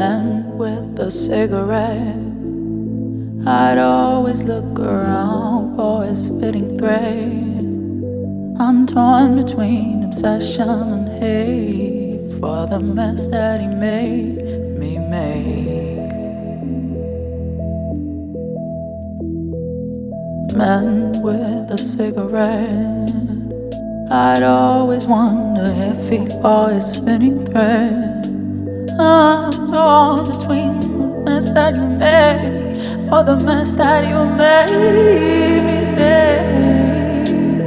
man with a cigarette. I'd always look around for his fitting thread. I'm torn between obsession and hate for the mess that he made me make. Man with a cigarette. I'd always wonder if he bought his fitting thread. I'm torn between the mess that you made for the mess that you made me make.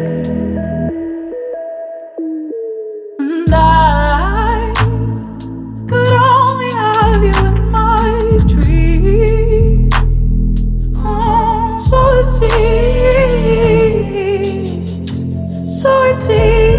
And I could only have you in my dreams. Oh, so it seems, so it seems.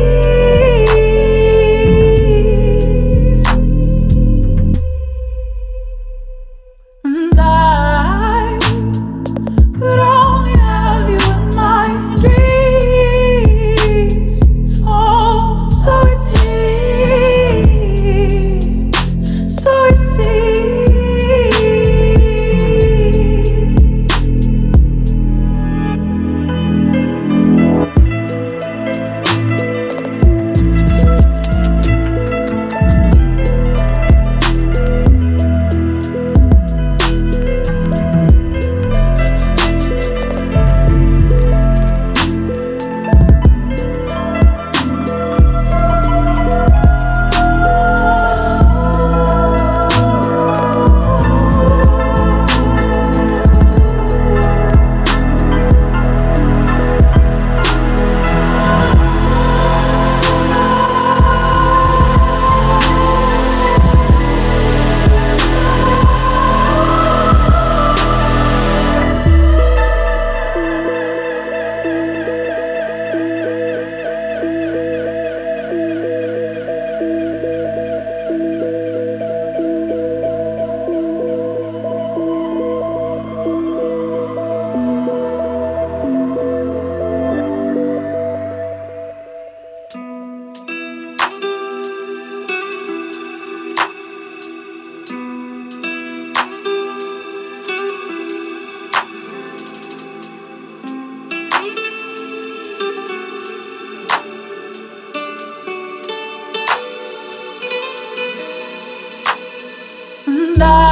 And